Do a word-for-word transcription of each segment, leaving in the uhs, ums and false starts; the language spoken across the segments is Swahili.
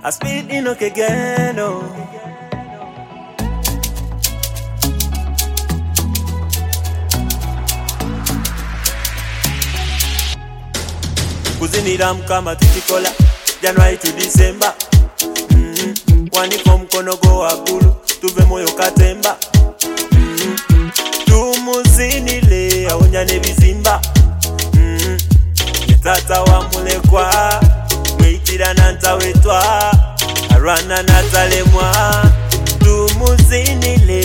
I speed in okay again, oh. Kuzinira mkama tukikola January to December. Mm-hmm. Waniko mkono go wagulu tuve moyo katemba. Mm-hmm. Tumuzinile awonyane bizimba. Mm-hmm. Tata wa mulekwa mwitira nanta wetwa arwana natalemwa. Tumuzinile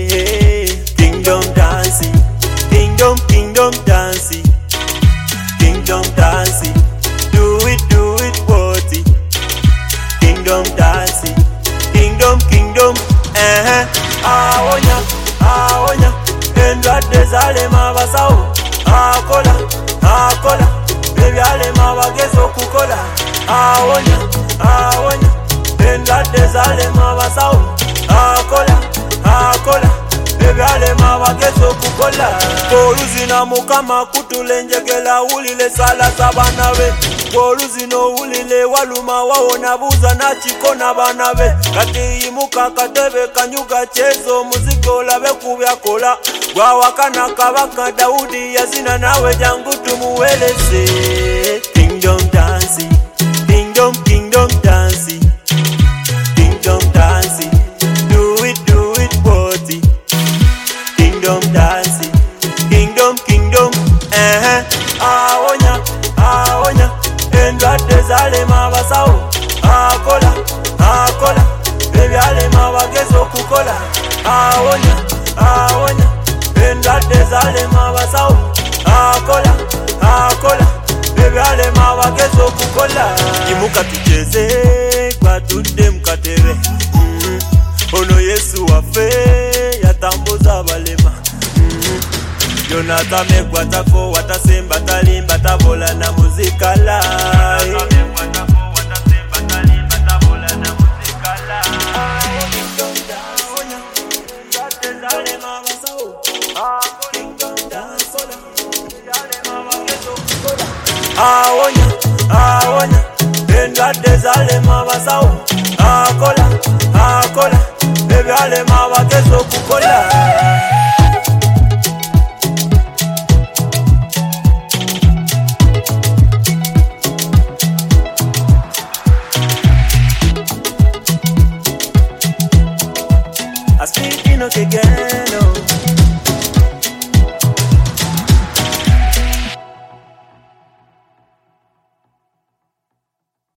kingdom dancing, kingdom kingdom dancing, kingdom dancing. Do it, do it, party. Kingdom dancing, kingdom, kingdom. Eh, awonya, awonya. Endra desale mabasao. Akola, akola. Baby ale mabagezo kukola. Awonya, awonya. Endra desale mabasao. Akola, akola. Baby ale mabagezo kukola. Koruzi na mukama kutulenjegela ulile sala sabanawe. Koruzi no ulile waluma waona buza na chikona banawe. Kati imuka katebe kanyuga chezo muziko labe kubya kola. Gwa wakana kabaka Daudi yazina nawe jangu tumuweleze. Kingdom dancing, kingdom kingdom dancing, kingdom dancing. Do it, do it, party. Kingdom dancing, kingdom kingdom. Eh, awonya, awonya. Endra desale mabasao. Akola, akola. Baby ale mabagezo kukola. Awonya, awonya. Endra desale mabasao. Akola, akola. Baby ale mabagezo kukola. Imuka tucheze kwa tude mkatere. Mm-hmm. Ono Yesu wafe yatambuza balema. Mm-hmm. Jonathan mekwatako watasemba talimba tabola na muzika la. Awonya, awonya. Endra desale mabasao. Akola, akola. Baby ale mabagezo kukola. I speak in okay again.